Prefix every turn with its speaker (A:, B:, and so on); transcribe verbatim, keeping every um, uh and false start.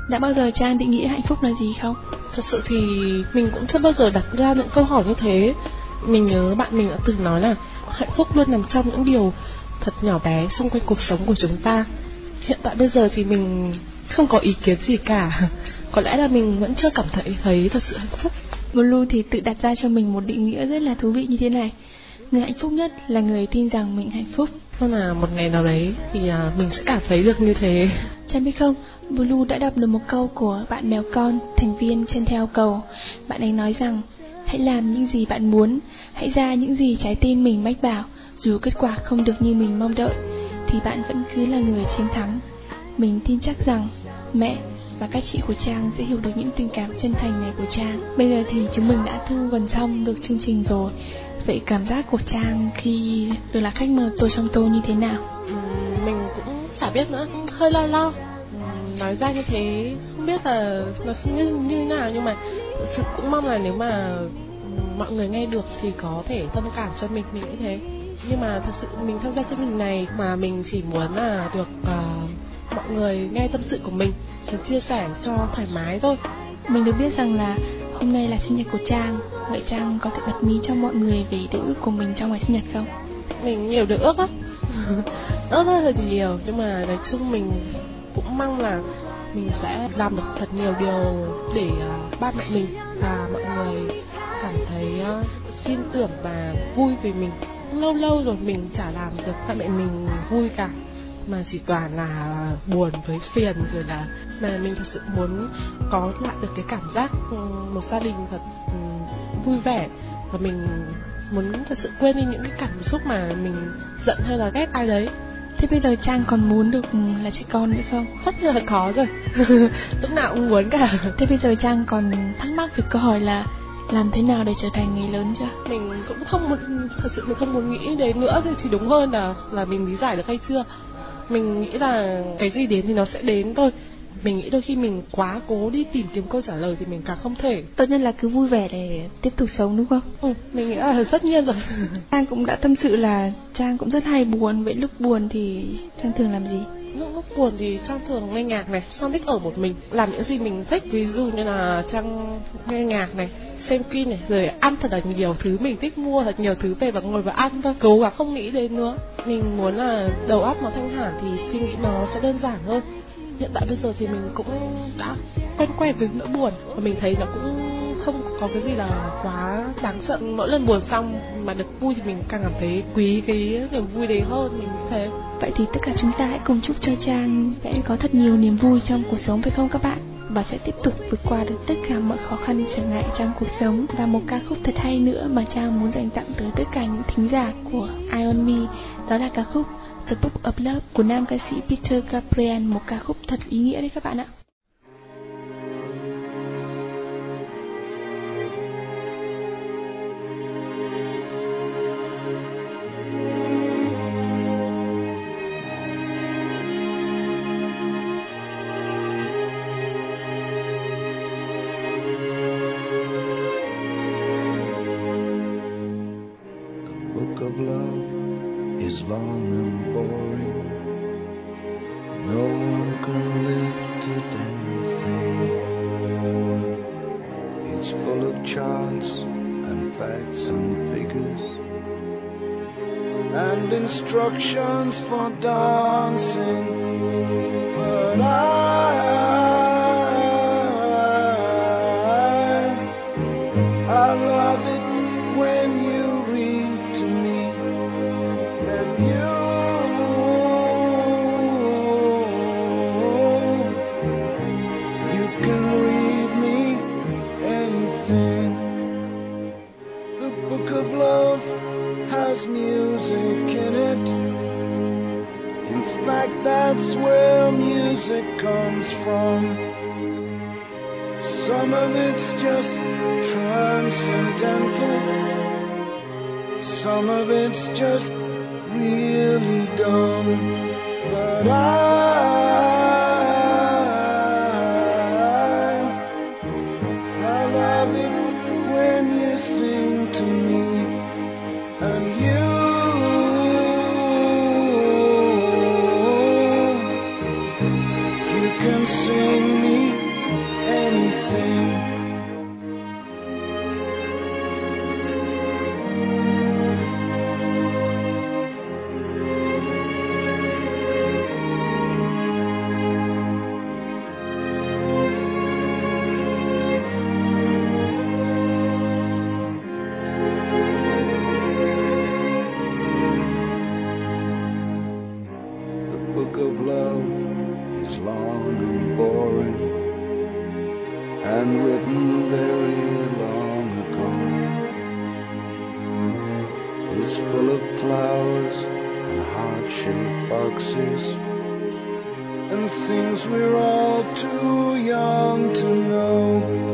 A: Đã bao giờ Trang định nghĩa hạnh phúc là gì không?
B: Thật sự thì mình cũng chưa bao giờ đặt ra những câu hỏi như thế. Mình nhớ bạn mình đã từng nói là hạnh phúc luôn nằm trong những điều thật nhỏ bé xung quanh cuộc sống của chúng ta. Hiện tại bây giờ thì mình không có ý kiến gì cả. Có lẽ là mình vẫn chưa cảm thấy thấy thật sự hạnh phúc.
A: Blue thì tự đặt ra cho mình một định nghĩa rất là thú vị như thế này: người hạnh phúc nhất là người tin rằng mình hạnh phúc.
B: Nên là một ngày nào đấy thì mình sẽ cảm thấy được như thế.
A: Trang biết không, Blue đã đọc được một câu của bạn mèo con, thành viên trên Theo Cầu. Bạn ấy nói rằng: hãy làm những gì bạn muốn, hãy ra những gì trái tim mình mách bảo. Dù kết quả không được như mình mong đợi, thì bạn vẫn cứ là người chiến thắng. Mình tin chắc rằng mẹ và các chị của Trang sẽ hiểu được những tình cảm chân thành này của Trang. Bây giờ thì chúng mình đã thu gần xong được chương trình rồi. Vậy cảm giác của Trang khi được là khách mời Tôi Trong Tôi như thế nào?
B: Uhm, mình cũng chả biết nữa, hơi lo lo. Uhm, nói ra như thế không biết là nó sẽ như, như thế nào, nhưng mà thực sự cũng mong là nếu mà mọi người nghe được thì có thể thông cảm cho mình, mình nghĩ thế. Nhưng mà thật sự mình tham gia chương trình này mà mình chỉ muốn là được uh, mọi người nghe tâm sự của mình, được chia sẻ cho thoải mái thôi.
A: Mình được biết rằng là hôm nay là sinh nhật của Trang. Vậy Trang có thể bật mí cho mọi người về điều ước của mình trong ngày sinh nhật không?
B: Mình nhiều điều ước lắm. Ước rất là nhiều, nhưng mà nói chung mình cũng mong là mình sẽ làm được thật nhiều điều để uh, ba mẹ mình và mọi người cảm thấy uh, tin tưởng và vui vì mình. Lâu lâu rồi mình chả làm được ba mẹ mình vui cả, mà chỉ toàn là buồn với phiền rồi là mà mình thật sự muốn có lại được cái cảm giác một gia đình thật vui vẻ, và mình muốn thật sự quên đi những cái cảm xúc mà mình giận hay là ghét ai đấy.
A: Thế bây giờ Trang còn muốn được là trẻ con nữa không?
B: Tất nhiên là có rồi. Lúc nào cũng muốn cả.
A: Thế bây giờ Trang còn thắc mắc về câu hỏi là làm thế nào để trở thành người lớn chưa?
B: Mình cũng không muốn, thật sự mình không muốn nghĩ đến nữa thì đúng hơn là là mình lý giải được hay chưa. Mình nghĩ là cái gì đến thì nó sẽ đến thôi. Mình nghĩ đôi khi mình quá cố đi tìm kiếm câu trả lời thì mình càng không thể.
A: Tốt nhất là cứ vui vẻ để tiếp tục sống, đúng không?
B: Ừ, mình nghĩ là tất nhiên rồi.
A: Trang cũng đã tâm sự là Trang cũng rất hay buồn. Vậy lúc buồn thì Trang thường làm gì?
B: Lúc, lúc buồn thì Trang thường nghe nhạc này, Trang thích ở một mình, làm những gì mình thích. Ví dụ như là Trang nghe nhạc này, xem phim này, rồi ăn thật là nhiều thứ mình thích, mua thật nhiều thứ về và ngồi và ăn thôi. Cố gắng không nghĩ đến nữa. Mình muốn là đầu óc nó thanh thản thì suy nghĩ nó sẽ đơn giản hơn. Hiện tại bây giờ thì mình cũng đã quen quen với nỗi buồn, và mình thấy nó cũng không có cái gì là quá đáng sợ. Mỗi lần buồn xong mà được vui thì mình càng cảm thấy quý cái niềm vui đấy hơn, mình nghĩ thế.
A: Vậy thì tất cả chúng ta hãy cùng chúc cho Trang sẽ có thật nhiều niềm vui trong cuộc sống, phải không các bạn? Và sẽ tiếp tục vượt qua được tất cả mọi khó khăn trở ngại trong cuộc sống. Và một ca khúc thật hay nữa mà Trang muốn dành tặng tới tất cả những thính giả của Ion Me, đó là ca khúc The Book of Love của nam ca sĩ Peter Gabriel, một ca khúc thật ý nghĩa đấy các bạn ạ.
C: Is long and boring. No one can lift a damn thing. It's full of charts and facts and figures and instructions for dancing. But I, I love it when you read to me. You, you can read me anything. The book of love has music in it. In fact, that's where music comes from. Some of it's just transcendental. Some of it's just really dumb, but I, I love it when you sing to me, and you, you can sing me of love is long and boring, and written very long ago. It's full of flowers and heart-shaped boxes and things we're all too young to know.